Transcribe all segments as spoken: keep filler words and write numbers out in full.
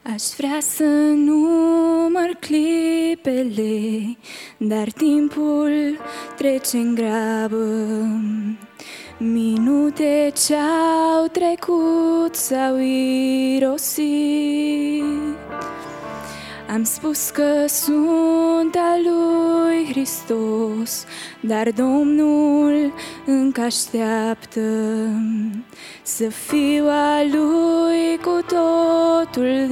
Aș vrea să număr clipele, dar timpul trece în grabă. Minute ce-au trecut s-au irosit. Am spus că sunt al lui Hristos, dar Domnul încă așteaptă să fiu al lui cu totul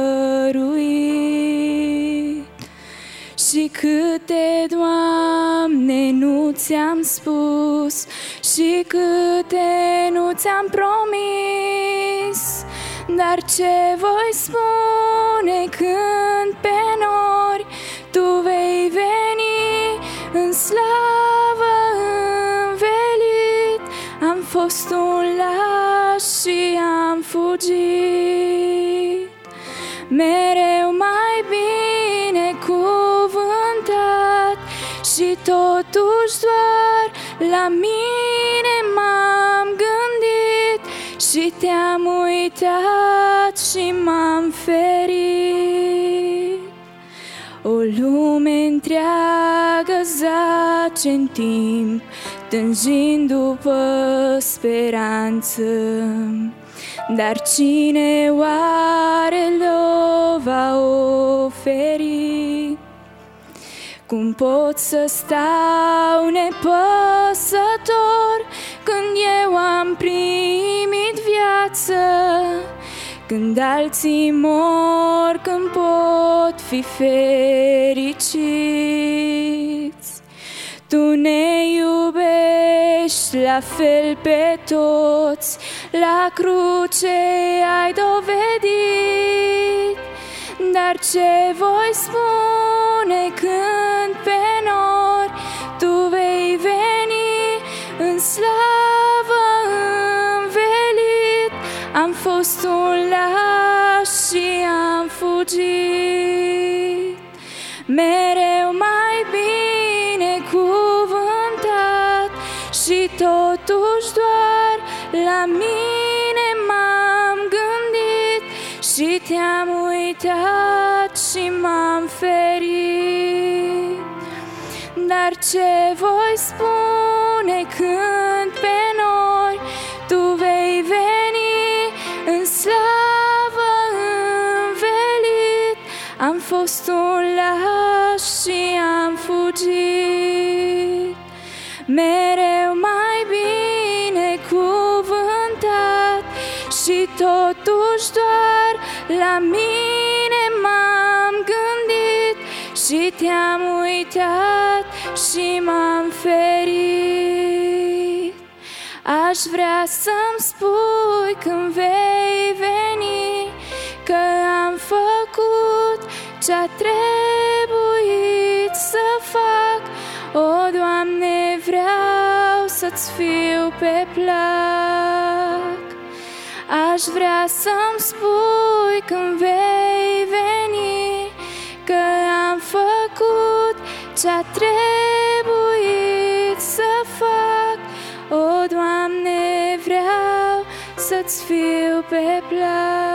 dăruit. Și câte, Doamne, nu ți-am spus, și câte nu ți-am promis, dar ce voi spune când pe nori Tu vei veni în slavă învelit? Am fost un laș și am fugit, mereu mai bine cuvântat, și totuși doar la mine m-am gândit și te-am uitat și m-am ferit. O lume întreagă zace în timp, tânjind după speranță, dar cine oare l-o va oferi? Cum pot să stau nepăsător când eu am primit viață, când alții mor, când pot fi fericiți? Tu ne iubești la fel pe toți, la cruce ai dovedit, dar ce voi spune când pe nori Tu vei veni în slavă învelit? Am fost un laș și am fugit, mereu mai bine cuvântat, și totuși doar la mine m-am gândit și te-am uitat și m-am ferit. Dar ce voi spune când pe nori Tu vei veni în slavă învelit? Am fost un laș și am fugit, mereu mai bine cuvântat, și totuși doar la mine m-am gândit și te-am uitat și m-am ferit. Aș vrea să-mi spui când vei veni că am făcut ce-a trebuit să fac. O, Doamne, vreau să-ți fiu pe plac. Aș vrea să-mi spui când vei veni că am făcut ce-a trebuit să fac. O, Doamne, vreau să-ți fiu pe plac.